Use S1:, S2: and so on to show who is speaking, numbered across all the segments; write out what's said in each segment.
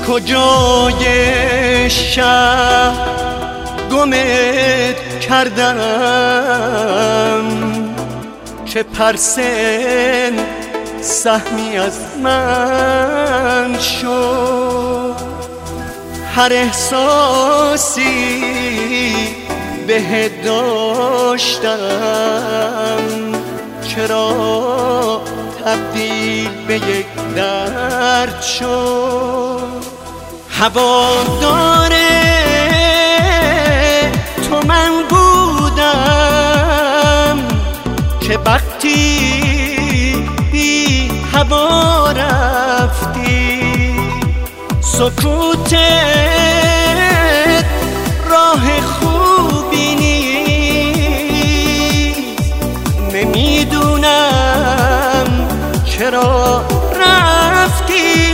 S1: کجای شهر گمت کردم که پرسن سهمی از من شد. هر احساسی به داشتم چرا تبدیل به یک درد شد. هوادار تو من بودم که وقتی بی هوا رفتی سکوتت راه خوبی نیست. نمیدونم چرا رفتی.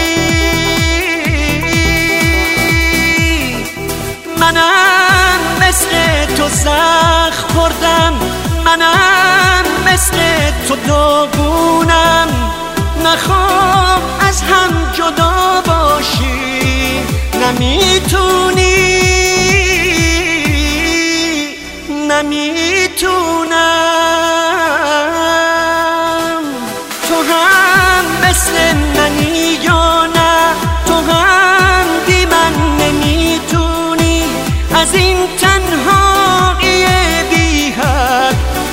S1: منم مثل تو زخم خوردم، منم مثل تو داغونم. نخوام از هم جدا باشی، نمیتونی، نمیتونم. تو هم مثل منی یا نه؟ تو هم بی من نمیتونی. از این تنهایی بی حد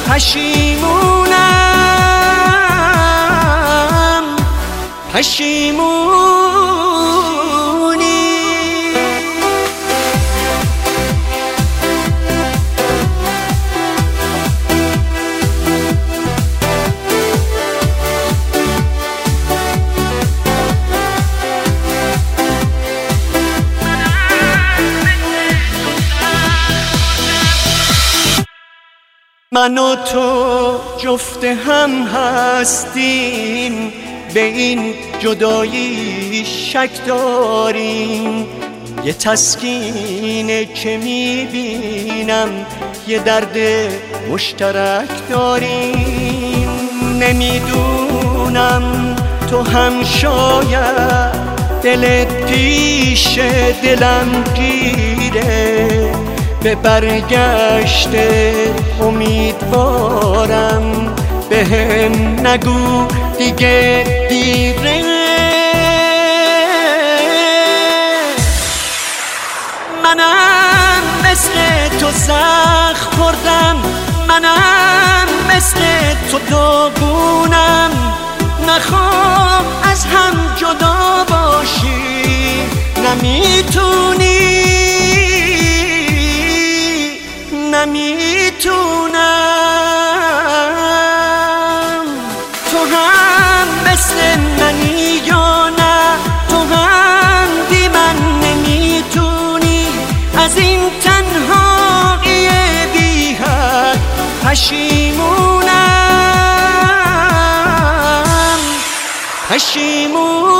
S1: پشیمونی. من و تو جفت هم هستیم، به این جدایی شک داریم. یه تسکینه که میبینم یه درد مشترک داریم. نمیدونم تو هم شاید دلت پیش دلم گیره. به برگشت امیدوارم، بهم نگو دیگه دیره. منم مثل تو زخم خوردم، منم مثل تو داغونم. نخوام از هم جدا باشی، نمیتونی، نمیتونم. تو هم مثل منی یا نه؟ تو هم بی من نمیتونی. از این تنهایی بی حد پشیمونم.